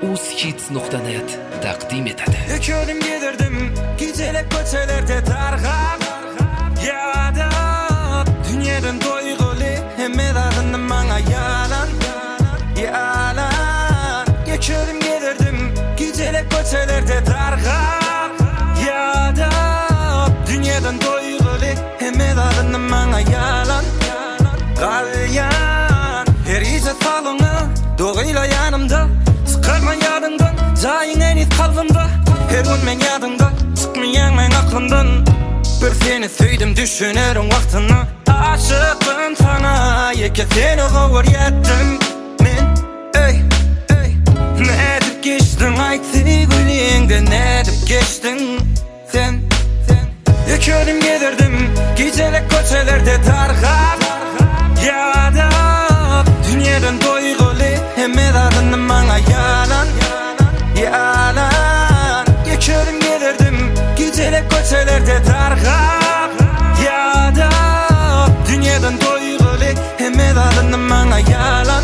ushits.net takdim etadi. Kördüm gelirdim gizelek köçelerde targap yada dünyadan doygulu hemme dağındım bana yalan kördüm gelirdim gizelek köçelerde targap yada dünyadan doygulu hemme dağındım bana yalan galyan her ize salını doğuyla yanımda sıkarman yadından zayın en iz kalbimda her gün men yadında çıkmayan men aklımdan bir seni söydim düşünürüm vaktini aşıkım sana yeke seni kavur yettim men ne edip geçtin aytı gülüğünde ne edip geçtin sen kördüm gelirdim gicelek köçelerde targap yada dünyadan doygulu hemme dağındım bana yalan kördüm gelirdim gicelek köçelerde targap yada dünyadan doygulu hemme dağındım bana yalan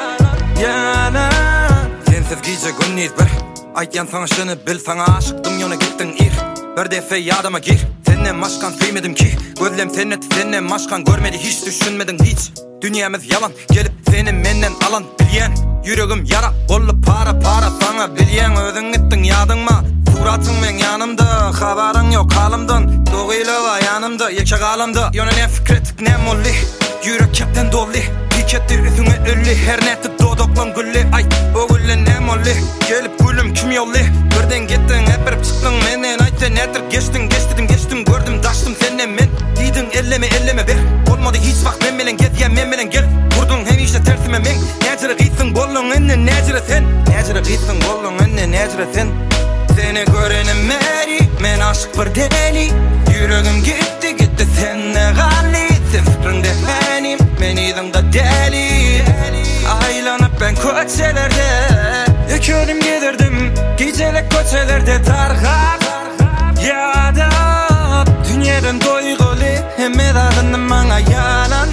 sensiz gece günniz bir aytyan sana şunu bil sana aşıktım yona gittin ir bir defa yadıma gir senden başkan sevmedim ki gözlem senden başkan görmedi hiç düşünmedin hiç dünyamız yalan gelip seni menden alan bilyen yüreğim yara ollu para sana bilyen özün gittin yadın mı suratın men yanımda haberin yok halimden doğuyla yanımda yeke kalımda yona ne fikretik ne molli yürek kapten dolli pikettir üstüne ölli her neti dodoklan gülli ay o gülle ne molli gelip gülüm kim yolli birden gittin hep bir çıktın menden ayta nedir geçtim gördüm daştım senden men diydin elleme ber olmadı hiç vakt men melen get ya men melen gel vurdun hem işte tersime men necire gitsin bollun enne necire gitsin bollun enne necire sen seni görenim meri men aşık bir deli yüreğim gitti senle gali sen fikrinde benim men idimda deli aylanıp ben köçelerde kördüm gelirdim gicelek köçelerde targap yada dünyadan doygulu hemme dağındım bana yalan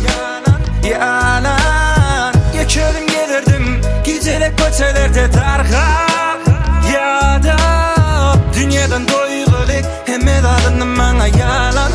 kördüm gelirdim gicelek köçelerde targap yada dünyadan doygulu hemme dağındım bana yalan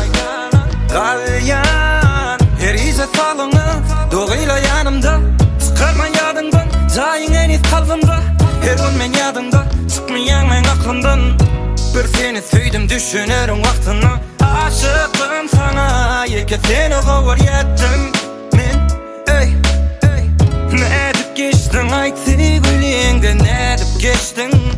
galyan her ize salını doğuyla yanımda sıkarman yadından zayın en iz kalbimda her gün men yadında çıkmayan men aklımdan bir seni söydim düşünürüm vaktini aşıkım sana yeke seni kavur yettim men ne edip geçtin aytı gülüğünde ne edip geçtin